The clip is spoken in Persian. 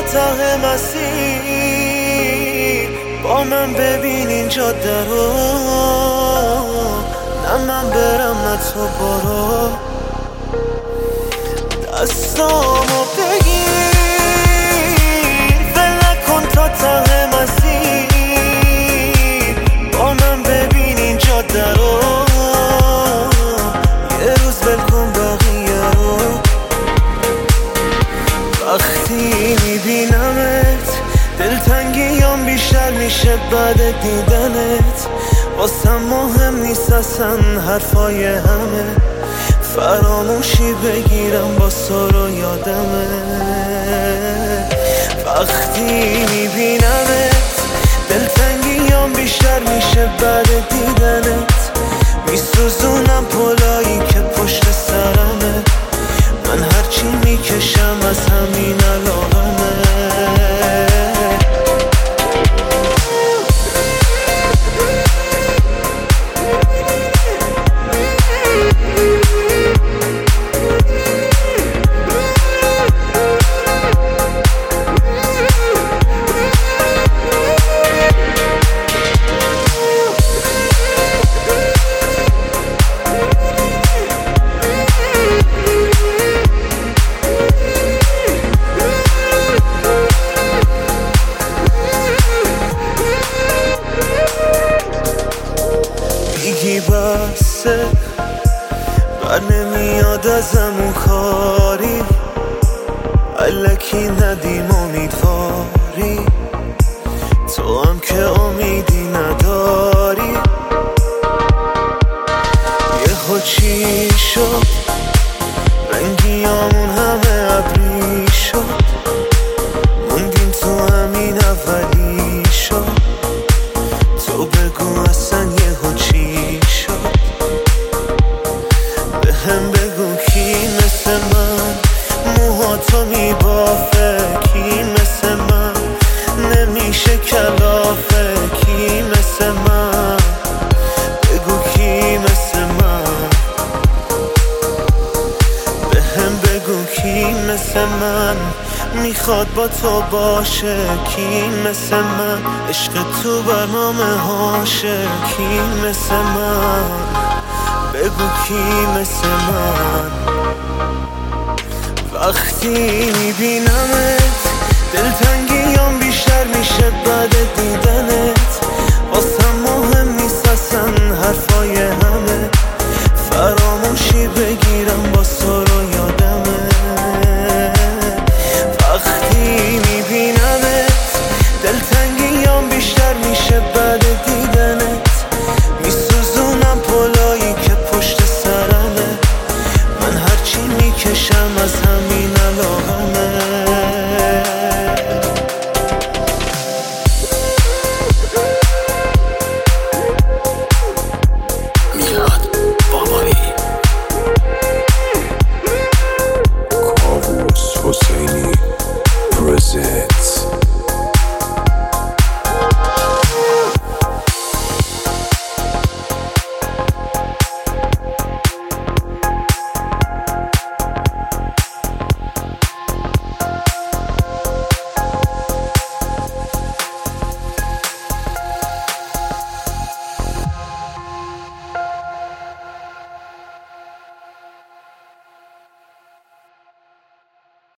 ته مسیر با من ببین اینجا درو، نه من برم نه تو برو. دستامو بگیر ول نکن تا ته مسیر با من ببین اینجا درو، یه روز ول کن بقیه رو. وقتی میبینمت دلتنگیام بیشتر میشه بعد دیدنت، واسم مهم نیست اصلا حرفای همه، فراموشی بگیرم با سر و یادمه. وقتی میبینمت دلتنگیام بیشتر میشه بعد دیدنت، میسوزونم پلایی که پشت سرمه، من هرچی میکشم از همین علاقمه. میگی بسه بر نمیاد ازم اون کاری، الکی ندیم امیدواری، تو هم که امیدی نداری. یه خود چی شد رنگیامون همه ابری شد، موندیم تو همین اولی شد. تو بگو اصلا یهو چی شد، بهم بگو کی مثل من موهاتو میبافه، کی مثل من نمیشه کلافه، کی مثل من بگو کی مثل من، بهم بگو کی مثل من میخواد با تو باشه، کی مثل من عشق تو برنامه هاشه، کی مثل من بگو کی مثل من. وقتی میبینمت دلتنگیام بیشتر میشه بعد دیدنت،